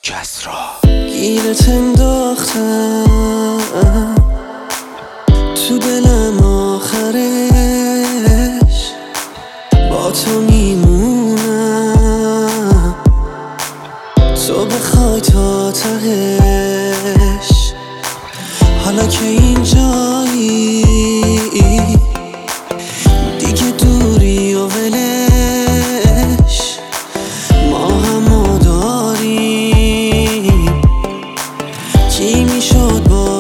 کسرا گیرت انداختم تو دلم آخرش با تو میمونم تو بخوای تا تهش حالا که اینجایی دیگه دوری و ولش ما همو داریم کی میشد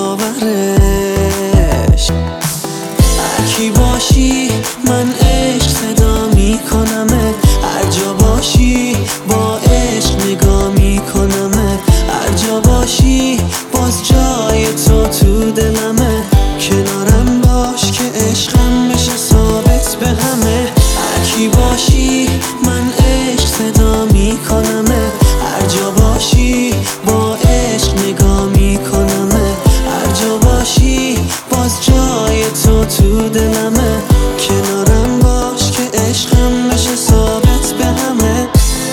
باورش هرکی باشی من عشق صدا میکنمت هر جا باشی با عشق نگاه میکنمت هر جا باشی باز جای تو دلمه کنارم باش که عشقم بشه ثابت به همه هرکی باشی من عشق صدا میکنمت هر جا باشی با عشق نگاه میکنمت هر جا باشی باز جای تو دلمه کنارم باش که عشقم بشه ثابت به همه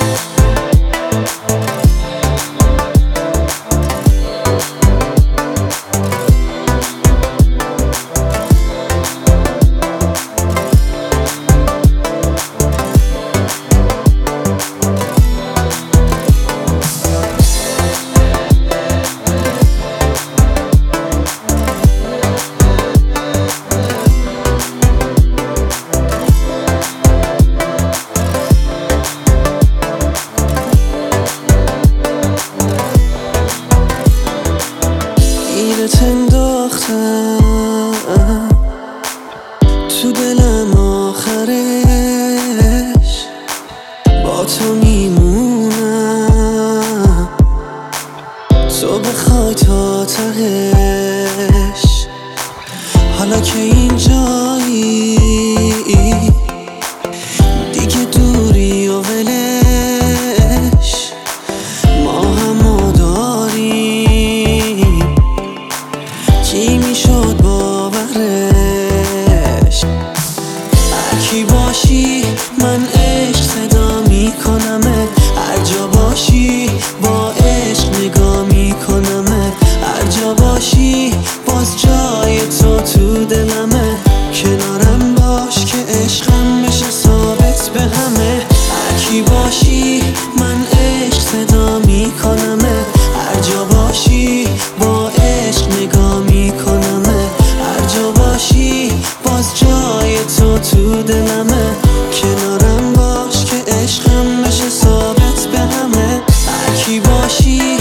گیرت انداختم تو دلم آخرش با تو میمونم تو بخوای تا تهش حالا که اینجایی دیگه دوری و ولش ما همو داریم کی میشد باورش هرکی باشی من عشق صدا میکنمت هر جا باشی با عشق نگاه میکنمت هر جا باشی باز جای تو دلمه کنارم باش که عشقم بشه ثابت به همه هرکی باشی من عشق صدا میکنمت هر جا باشی با عشق نگاه میکنمت هر جا باشی باز جای تو دلمه کنارم باش که عشقم بشه ثابت به همه هرکی باشی